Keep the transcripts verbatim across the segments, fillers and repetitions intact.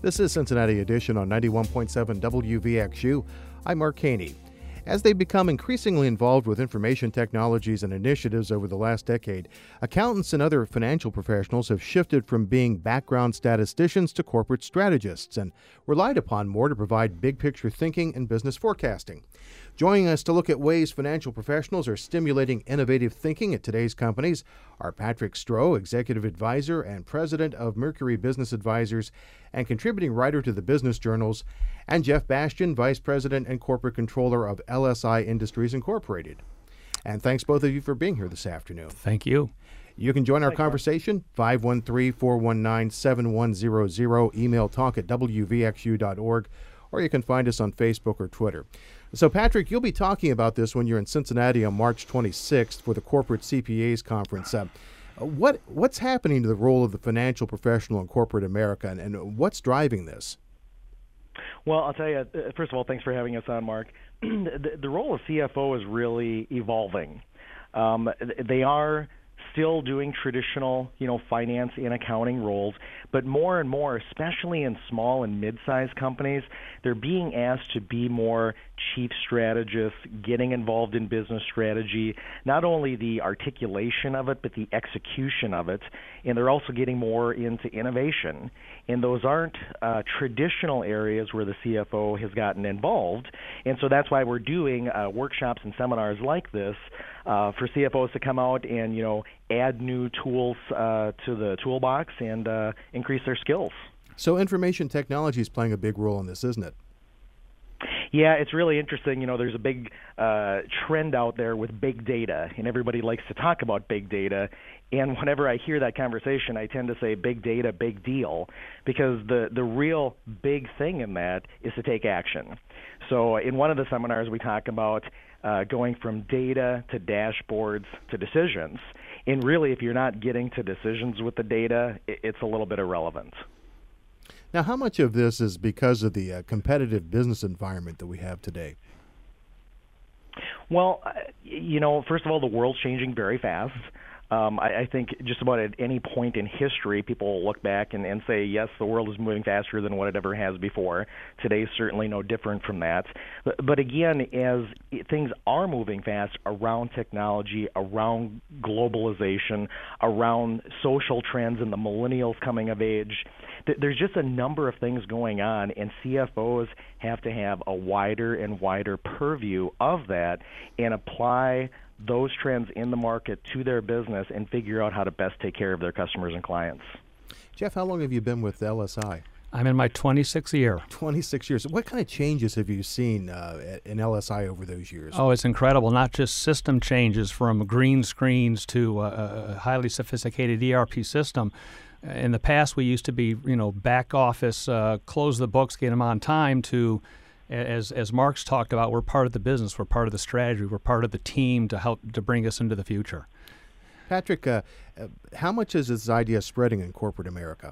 This is Cincinnati Edition on ninety-one point seven W V X U. I'm Mark Haney. As they become increasingly involved with information technologies and initiatives over the last decade, accountants and other financial professionals have shifted from being background statisticians to corporate strategists and relied upon more to provide big-picture thinking and business forecasting. Joining us to look at ways financial professionals are stimulating innovative thinking at today's companies are Patrick Stroh, Executive Advisor and President of Mercury Business Advisors and contributing writer to the business journals, and Jeff Bastian, Vice President and Corporate Controller of L S I Industries Incorporated. And thanks both of you for being here this afternoon. Thank you. You can join our Thanks, conversation, five one three, four one nine, seven one zero zero, email talk at w v x u dot org, or you can find us on Facebook or Twitter. So, Patrick, you'll be talking about this when you're in Cincinnati on March twenty-sixth for the Corporate C P As Conference. Uh, what What's happening to the role of the financial professional in corporate America, and, and what's driving this? Well, I'll tell you, first of all, thanks for having us on, Mark. the, the role of C F O is really evolving. Um, they are still doing traditional, you know, finance and accounting roles, but more and more, especially in small and mid-sized companies, they're being asked to be more chief strategists, getting involved in business strategy, not only the articulation of it, but the execution of it, and they're also getting more into innovation. And those aren't uh, traditional areas where the C F O has gotten involved, and so that's why we're doing uh, workshops and seminars like this uh, for C F Os to come out and, you know, add new tools uh, to the toolbox and uh, increase their skills. So information technology is playing a big role in this, isn't it? Yeah, it's really interesting. You know, there's a big uh, trend out there with big data, and everybody likes to talk about big data. And whenever I hear that conversation, I tend to say big data, big deal, because the, the real big thing in that is to take action. So in one of the seminars, we talk about uh, going from data to dashboards to decisions. And really, if you're not getting to decisions with the data, it's a little bit irrelevant. Now, how much of this is because of the uh, competitive business environment that we have today? Well, uh, you know, first of all, the world's changing very fast. Um, I, I think just about at any point in history, people will look back and, and say, yes, the world is moving faster than what it ever has before. Today's certainly no different from that. But, but again, as things are moving fast around technology, around globalization, around social trends and the millennials coming of age, th- there's just a number of things going on, and C F Os have to have a wider and wider purview of that and apply those trends in the market to their business and figure out how to best take care of their customers and clients. Jeff, how long have you been with L S I? I'm in my twenty-sixth year. twenty-six years. What kind of changes have you seen uh, in L S I over those years? Oh, it's incredible. Not just system changes from green screens to a, a highly sophisticated E R P system. In the past, we used to be, you know, back office, uh, close the books, get them on time, to As as Mark's talked about, we're part of the business, we're part of the strategy, we're part of the team to help to bring us into the future. Patrick, uh, uh, how much is this idea spreading in corporate America?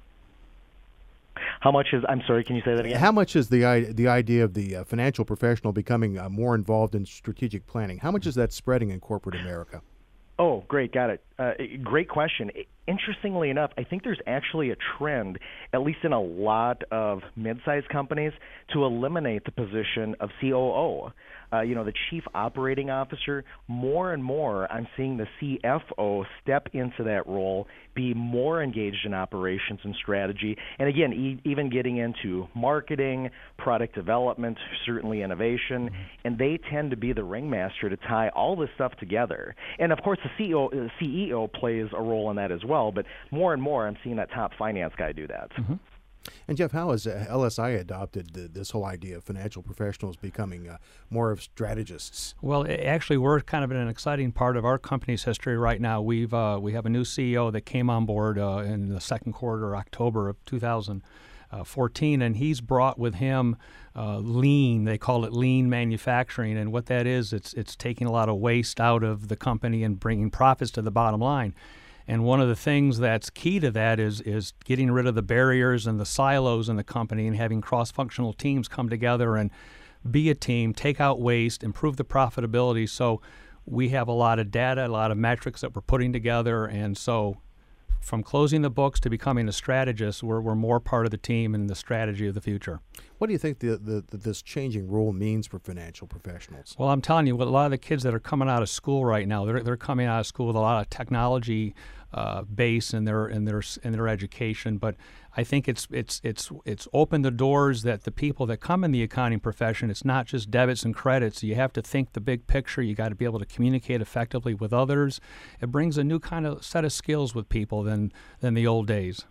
How much is, I'm sorry, can you say that again? How much is the, the idea of the uh, financial professional becoming uh, more involved in strategic planning? How much is that spreading in corporate America? Oh, great, got it. Uh, great question. Interestingly enough, I think there's actually a trend, at least in a lot of mid-sized companies, to eliminate the position of C O O. Uh, you know, the Chief Operating Officer. More and more, I'm seeing the C F O step into that role, be more engaged in operations and strategy, and again, e- even getting into marketing, product development, certainly innovation, and they tend to be the ringmaster to tie all this stuff together. And of course, the C E O, the C E O plays a role in that as well, but more and more, I'm seeing that top finance guy do that. Mm-hmm. And Jeff, how has uh, L S I adopted the, this whole idea of financial professionals becoming uh, more of strategists? Well, actually, we're kind of in an exciting part of our company's history right now. We've uh, we have a new C E O that came on board uh, in the second quarter, October of two thousand fourteen, and he's brought with him uh, lean. They call it lean manufacturing, and what that is, it's it's taking a lot of waste out of the company and bringing profits to the bottom line. And one of the things that's key to that is is getting rid of the barriers and the silos in the company and having cross-functional teams come together and be a team, take out waste, improve the profitability. So we have a lot of data, a lot of metrics that we're putting together. And so from closing the books to becoming a strategist, we're, we're more part of the team and the strategy of the future. What do you think the, the, the, this changing role means for financial professionals? Well, I'm telling you, what a lot of the kids that are coming out of school right now, they're they're coming out of school with a lot of technology uh, base in their in their in their education. But I think it's it's it's it's opened the doors that the people that come in the accounting profession, it's not just debits and credits. You have to think the big picture. You got to be able to communicate effectively with others. It brings a new kind of set of skills with people than than the old days.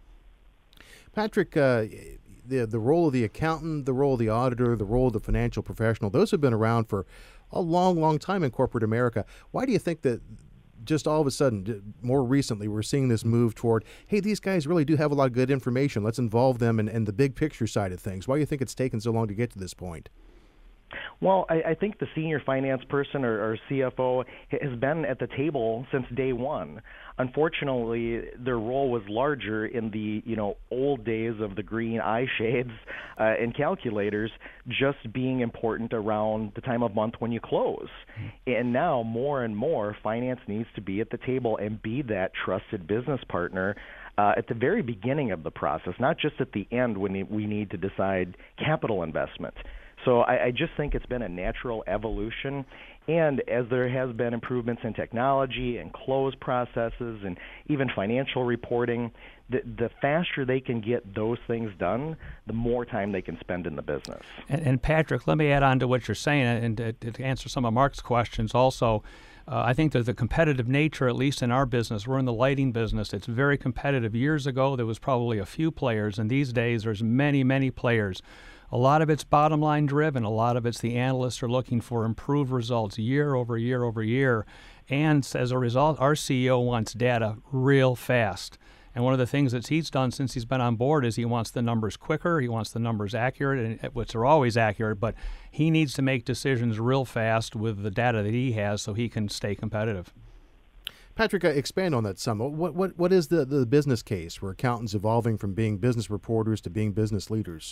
Patrick, uh, the the role of the accountant, the role of the auditor, the role of the financial professional, those have been around for a long, long time in corporate America. Why do you think that just all of a sudden, more recently, we're seeing this move toward, hey, these guys really do have a lot of good information. Let's involve them in, in the big picture side of things. Why do you think it's taken so long to get to this point? Well, I, I think the senior finance person or, or C F O has been at the table since day one. Unfortunately, their role was larger in the you know old days of the green eye shades uh, and calculators, just being important around the time of month when you close. And now, more and more, finance needs to be at the table and be that trusted business partner uh, at the very beginning of the process, not just at the end when we need to decide capital investment. So I, I just think it's been a natural evolution, and as there has been improvements in technology and close processes and even financial reporting, the, the faster they can get those things done, the more time they can spend in the business. And, and Patrick, let me add on to what you're saying, and to, to answer some of Mark's questions also. Uh, I think there's a competitive nature, at least in our business. We're in the lighting business. It's very competitive. Years ago, there was probably a few players, and these days there's many, many players. A lot of it's bottom line driven. A lot of it's the analysts are looking for improved results year over year over year. And as a result, our C E O wants data real fast. And one of the things that he's done since he's been on board is he wants the numbers quicker, he wants the numbers accurate, and which are always accurate, but he needs to make decisions real fast with the data that he has so he can stay competitive. Patrick, uh, expand on that some. What what what is the, the business case for accountants evolving from being business reporters to being business leaders?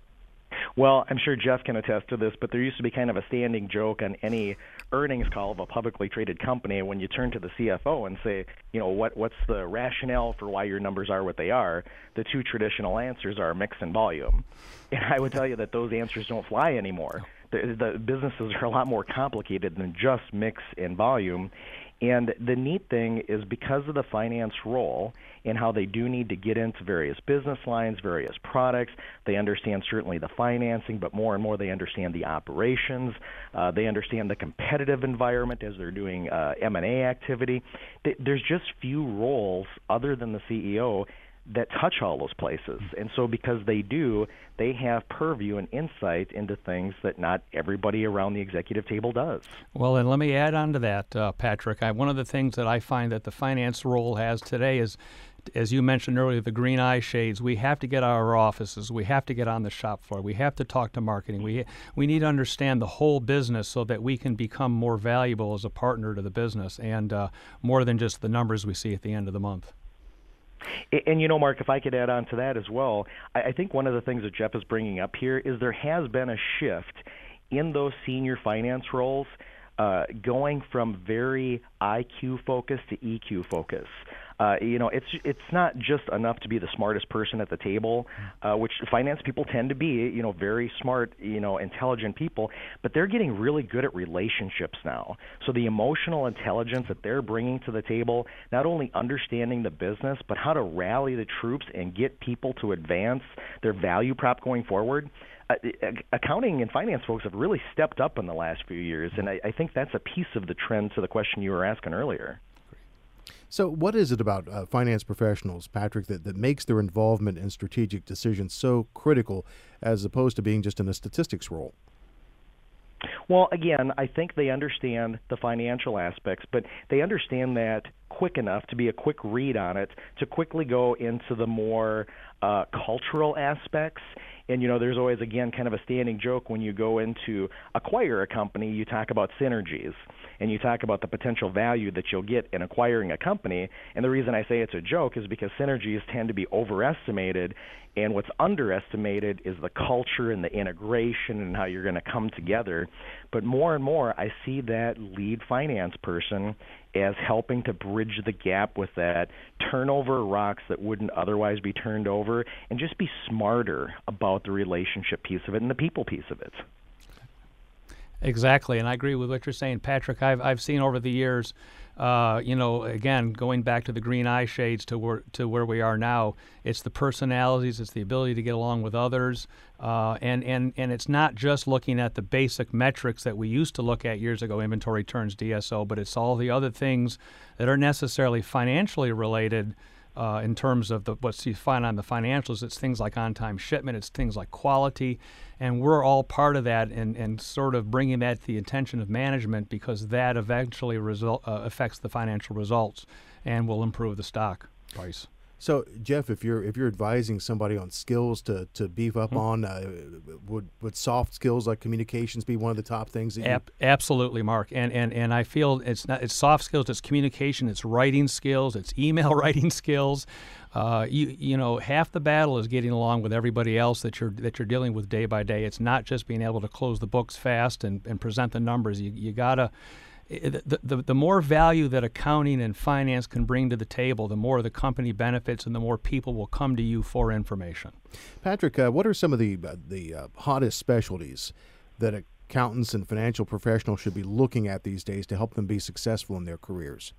Well, I'm sure Jeff can attest to this, but there used to be kind of a standing joke on any earnings call of a publicly traded company when you turn to the C F O and say, you know, what what's the rationale for why your numbers are what they are? The two traditional answers are mix and volume. And I would tell you that those answers don't fly anymore. The, the businesses are a lot more complicated than just mix and volume. And the neat thing is because of the finance role and how they do need to get into various business lines, various products, they understand certainly the financing, but more and more they understand the operations. Uh, they understand the competitive environment as they're doing uh, M and A activity. There's just few roles other than the C E O that touch all those places. And so because they do, they have purview and insight into things that not everybody around the executive table does. Well, and let me add on to that, uh, Patrick. I, one of the things that I find that the finance role has today is, as you mentioned earlier, the green eye shades. We have to get out of our offices. We have to get on the shop floor. We have to talk to marketing. We we need to understand the whole business so that we can become more valuable as a partner to the business and uh, more than just the numbers we see at the end of the month. And, you know, Mark, if I could add on to that as well, I, I think one of the things that Jeff is bringing up here is there has been a shift in those senior finance roles uh, going from very I Q focus to E Q focus. Uh, you know, it's it's not just enough to be the smartest person at the table, uh, which finance people tend to be, you know, very smart, you know, intelligent people, but they're getting really good at relationships now. So the emotional intelligence that they're bringing to the table, not only understanding the business, but how to rally the troops and get people to advance their value prop going forward. Uh, accounting and finance folks have really stepped up in the last few years, and I, I think that's a piece of the trend to the question you were asking earlier. So what is it about uh, finance professionals, Patrick, that, that makes their involvement in strategic decisions so critical as opposed to being just in a statistics role? Well, again, I think they understand the financial aspects, but they understand that quick enough to be a quick read on it, to quickly go into the more uh, cultural aspects. And, you know, there's always, again, kind of a standing joke when you go into acquire a company, you talk about synergies, and you talk about the potential value that you'll get in acquiring a company. And the reason I say it's a joke is because synergies tend to be overestimated, and what's underestimated is the culture and the integration and how you're going to come together. But more and more, I see that lead finance person as helping to bridge bridge the gap with that, turn over rocks that wouldn't otherwise be turned over, and just be smarter about the relationship piece of it and the people piece of it. Exactly, and I agree with what you're saying, Patrick. I've I've seen over the years, uh, you know, again going back to the green eye shades to where to where we are now. It's the personalities, it's the ability to get along with others, uh, and and and it's not just looking at the basic metrics that we used to look at years ago, inventory turns, D S O, but it's all the other things that are necessarily financially related. Uh, in terms of the, what you find on the financials, it's things like on-time shipment, it's things like quality, and we're all part of that and, and sort of bringing that to the attention of management because that eventually result, uh, affects the financial results and will improve the stock price. So, Jeff, if you're if you're advising somebody on skills to, to beef up mm-hmm. on, uh, would would soft skills like communications be one of the top things? That you... Ab- absolutely, Mark. And and and I feel it's not it's soft skills, it's communication, it's writing skills, it's email writing skills. Uh, you you know, half the battle is getting along with everybody else that you're that you're dealing with day by day. It's not just being able to close the books fast and, and present the numbers. You you gotta. The, the, the more value that accounting and finance can bring to the table, the more the company benefits and the more people will come to you for information. Patrick, uh, what are some of the, uh, the uh, hottest specialties that accountants and financial professionals should be looking at these days to help them be successful in their careers?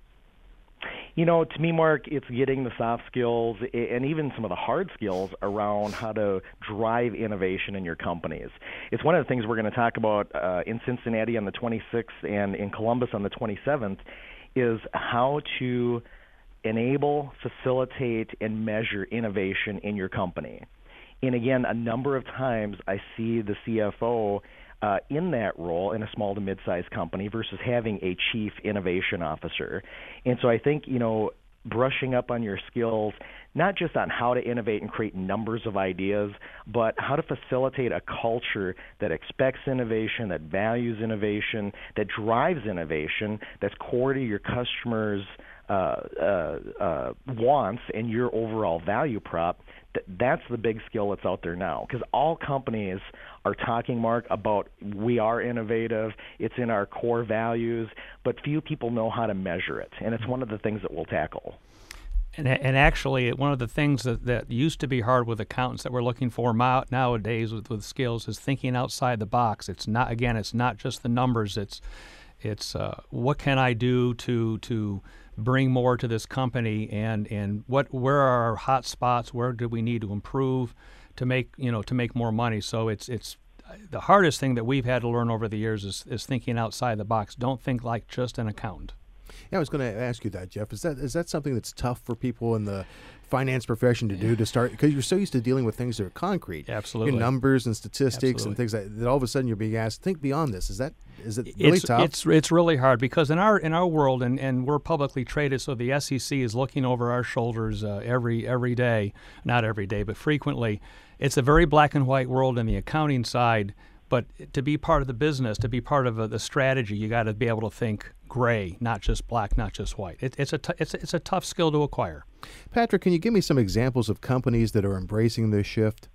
You know, to me, Mark, it's getting the soft skills and even some of the hard skills around how to drive innovation in your companies. It's one of the things we're going to talk about uh, in Cincinnati on the twenty-sixth and in Columbus on the twenty-seventh is how to enable, facilitate, and measure innovation in your company. And again, a number of times I see the C F O Uh, in that role in a small to mid-sized company versus having a chief innovation officer. And so I think, you know, brushing up on your skills, not just on how to innovate and create numbers of ideas, but how to facilitate a culture that expects innovation, that values innovation, that drives innovation, that's core to your customers' uh, uh, uh, wants and your overall value prop. That's the big skill that's out there now, because all companies are talking, Mark, about we are innovative, it's in our core values, but few people know how to measure it, and it's one of the things that we'll tackle. And, and actually, one of the things that, that used to be hard with accountants that we're looking for nowadays with, with skills is thinking outside the box. It's not, again, it's not just the numbers. It's it's uh, what can I do to to bring more to this company, and, and what where are our hot spots? Where do we need to improve to make you know to make more money? So it's it's the hardest thing that we've had to learn over the years is, is thinking outside the box. Don't think like just an accountant. Yeah, I was going to ask you that, Jeff. Is that is that something that's tough for people in the finance profession to do, to start, because you're so used to dealing with things that are concrete, absolutely, your numbers and statistics absolutely. and things that, that all of a sudden you're being asked think beyond this. Is that is it really it's, tough? It's it's really hard because in our in our world, and, and we're publicly traded, so the S E C is looking over our shoulders uh, every every day, not every day, but frequently. It's a very black and white world in the accounting side. But to be part of the business, to be part of a, the strategy, you got to be able to think gray, not just black, not just white. It, it's a t- it's it's a tough skill to acquire. Patrick, can you give me some examples of companies that are embracing this shift?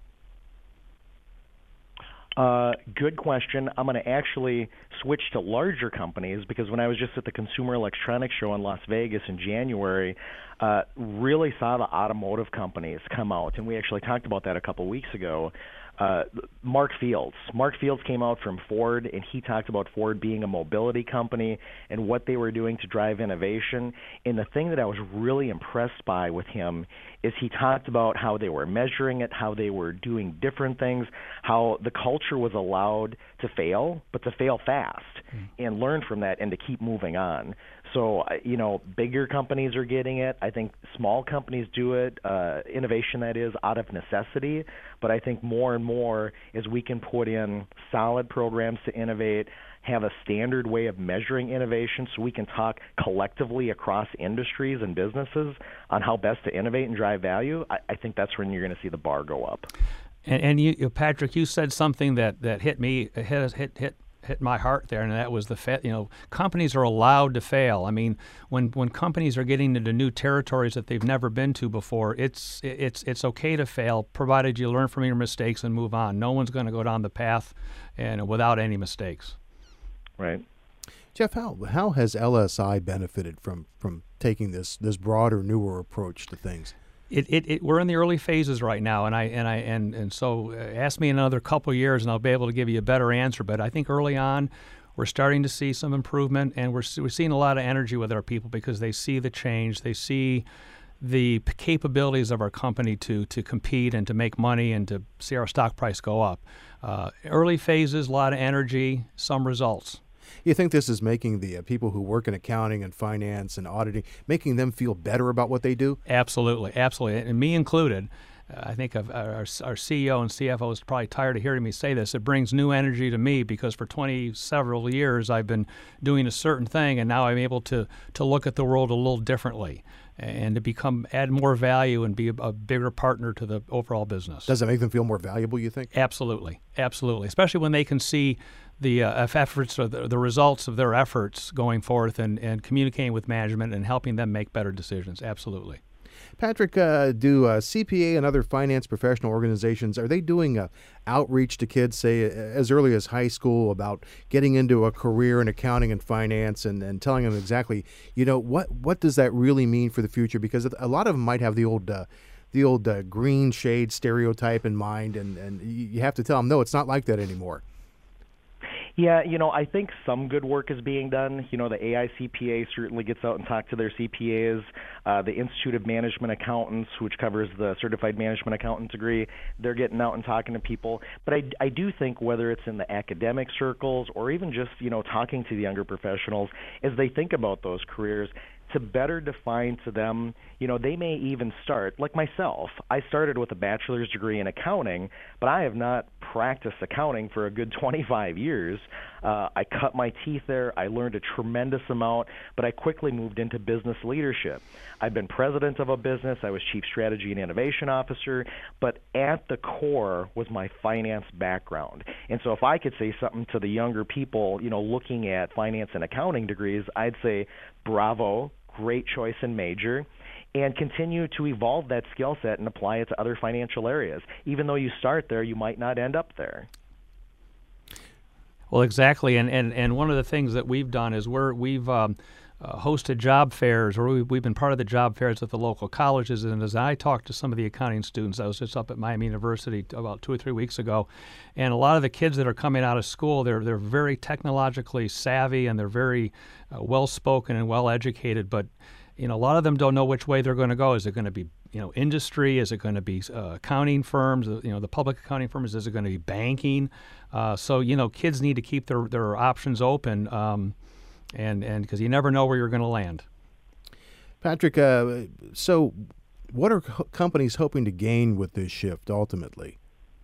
Uh, good question. I'm going to actually switch to larger companies because when I was just at the Consumer Electronics Show in Las Vegas in January, uh, really saw the automotive companies come out, and we actually talked about that a couple weeks ago. Uh, Mark Fields. Mark Fields came out from Ford, and he talked about Ford being a mobility company and what they were doing to drive innovation. And the thing that I was really impressed by with him is he talked about how they were measuring it, how they were doing different things, how the culture was allowed to fail, but to fail fast mm. and learn from that and to keep moving on. So, you know, bigger companies are getting it. I think small companies do it, uh, innovation that is, out of necessity. But I think more and more as we can put in solid programs to innovate, have a standard way of measuring innovation so we can talk collectively across industries and businesses on how best to innovate and drive value, I, I think that's when you're going to see the bar go up. And, and you, Patrick, you said something that, that hit me, hit, hit, hit. hit my heart there, and that was the fa- you know companies are allowed to fail. I mean, when when companies are getting into new territories that they've never been to before, it's it's it's okay to fail, provided you learn from your mistakes and move on. No one's going to go down the path and without any mistakes. Right. Jeff, how how has L S I benefited from from taking this this broader, newer approach to things? It, it, it, we're in the early phases right now, and I and I and and so uh, ask me in another couple of years, and I'll be able to give you a better answer. But I think early on, we're starting to see some improvement, and we're we're seeing a lot of energy with our people because they see the change, they see the p- capabilities of our company to to compete and to make money and to see our stock price go up. Uh, early phases, a lot of energy, some results. You think this is making the uh, people who work in accounting and finance and auditing, making them feel better about what they do? Absolutely, absolutely, and me included. Uh, I think of our, our C E O and C F O is probably tired of hearing me say this. It brings new energy to me because for twenty several years I've been doing a certain thing, and now I'm able to to look at the world a little differently and to become add more value and be a, a bigger partner to the overall business. Does it make them feel more valuable, you think? Absolutely, absolutely, especially when they can see the uh, efforts or the, the results of their efforts going forth and, and communicating with management and helping them make better decisions. Absolutely. Patrick, uh, do uh, C P A and other finance professional organizations, are they doing uh, outreach to kids, say, as early as high school about getting into a career in accounting and finance and, and telling them exactly, you know, what, what does that really mean for the future? Because a lot of them might have the old uh, the old uh, green shade stereotype in mind, and, and you have to tell them, no, it's not like that anymore. Yeah, you know, I think some good work is being done. You know, the A I C P A certainly gets out and talks to their C P As. Uh, the Institute of Management Accountants, which covers the Certified Management Accountant degree, they're getting out and talking to people. But I, I do think whether it's in the academic circles or even just, you know, talking to the younger professionals, as they think about those careers, to better define to them, you know, they may even start, like myself, I started with a bachelor's degree in accounting, but I have not practiced accounting for a good twenty-five years. Uh, I cut my teeth there. I learned a tremendous amount, but I quickly moved into business leadership. I've been president of a business. I was chief strategy and innovation officer, but at the core was my finance background. And so if I could say something to the younger people, you know, looking at finance and accounting degrees, I'd say, bravo, great choice and major, and continue to evolve that skill set and apply it to other financial areas. Even though you start there, you might not end up there. Well, exactly, and, and, and one of the things that we've done is we're, we've um, uh, hosted job fairs, or we've, we've been part of the job fairs at the local colleges, and as I talked to some of the accounting students, I was just up at Miami University about two or three weeks ago, and a lot of the kids that are coming out of school, they're, they're very technologically savvy, and they're very uh, well-spoken and well-educated, but you know, a lot of them don't know which way they're going to go. Is it going to be, you know, industry? Is it going to be uh, accounting firms? You know, the public accounting firms? Is it going to be banking? Uh, so, you know, kids need to keep their, their options open, um, and and because you never know where you're going to land. Patrick, uh, so what are co- companies hoping to gain with this shift ultimately?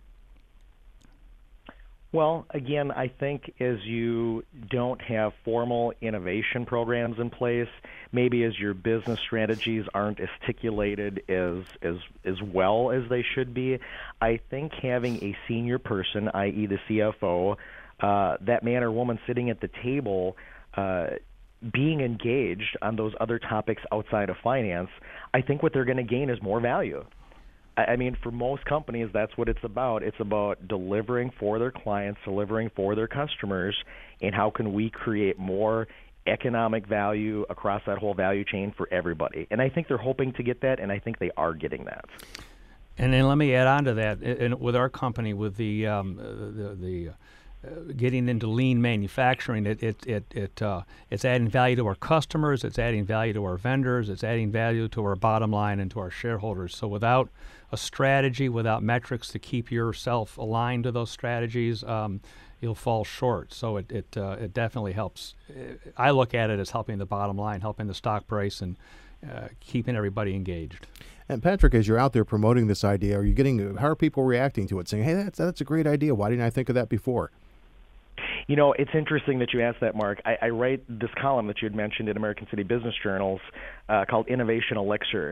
Well, again, I think as you don't have formal innovation programs in place, maybe as your business strategies aren't articulated as as as well as they should be, I think having a senior person, that is the C F O, uh, that man or woman sitting at the table, uh, being engaged on those other topics outside of finance, I think what they're going to gain is more value. I mean, for most companies, that's what it's about. It's about delivering for their clients, delivering for their customers, and how can we create more economic value across that whole value chain for everybody. And I think they're hoping to get that, and I think they are getting that. And then let me add on to that, and with our company, with the um, the, the uh, getting into lean manufacturing, it it it, it uh, it's adding value to our customers, it's adding value to our vendors, it's adding value to our bottom line and to our shareholders. So without a strategy, without metrics to keep yourself aligned to those strategies, um, you'll fall short. So it it uh, it definitely helps. I look at it as helping the bottom line, helping the stock price, and uh, keeping everybody engaged. And Patrick, as you're out there promoting this idea, are you getting? How are people reacting to it? Saying, "Hey, that's that's a great idea. Why didn't I think of that before?" You know, it's interesting that you asked that, Mark. I, I write this column that you had mentioned in American City Business Journals uh, called Innovation Elixir.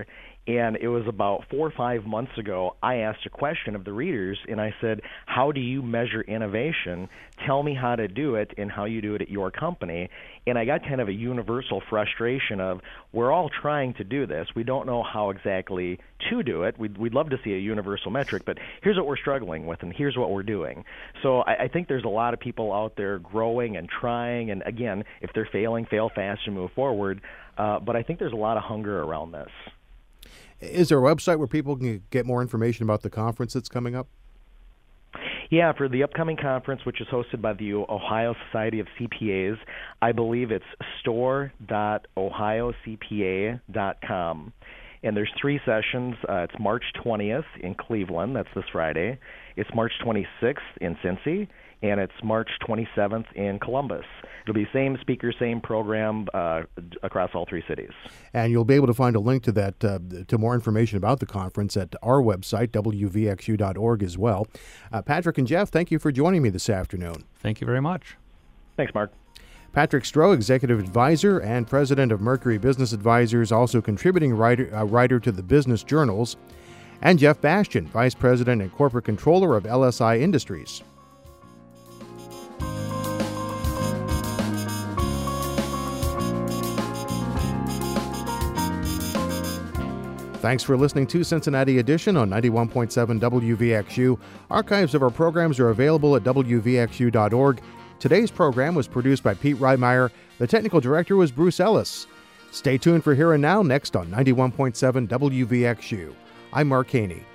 And it was about four or five months ago, I asked a question of the readers, and I said, how do you measure innovation? Tell me how to do it and how you do it at your company. And I got kind of a universal frustration of, we're all trying to do this. We don't know how exactly to do it. We'd, we'd love to see a universal metric, but here's what we're struggling with, and here's what we're doing. So I, I think there's a lot of people out there growing and trying, and again, if they're failing, fail fast and move forward. Uh, but I think there's a lot of hunger around this. Is there a website where people can get more information about the conference that's coming up? Yeah, for the upcoming conference, which is hosted by the Ohio Society of C P As, I believe it's store dot ohio c p a dot com. And there's three sessions. Uh, it's March twentieth in Cleveland. That's this Friday. It's March twenty-sixth in Cincy. And it's March twenty-seventh in Columbus. It'll be same speaker, same program uh, across all three cities. And you'll be able to find a link to that, uh, to more information about the conference at our website, w v x u dot org as well. Uh, Patrick and Jeff, thank you for joining me this afternoon. Thank you very much. Thanks, Mark. Patrick Stroh, Executive Advisor and President of Mercury Business Advisors, also contributing writer, uh, writer to the business journals, and Jeff Bastian, Vice President and Corporate Controller of L S I Industries. Thanks for listening to Cincinnati Edition on ninety-one point seven W V X U. Archives of our programs are available at w v x u dot org. Today's program was produced by Pete Reitmeyer. The technical director was Bruce Ellis. Stay tuned for Here and Now next on ninety-one point seven W V X U. I'm Mark Haney.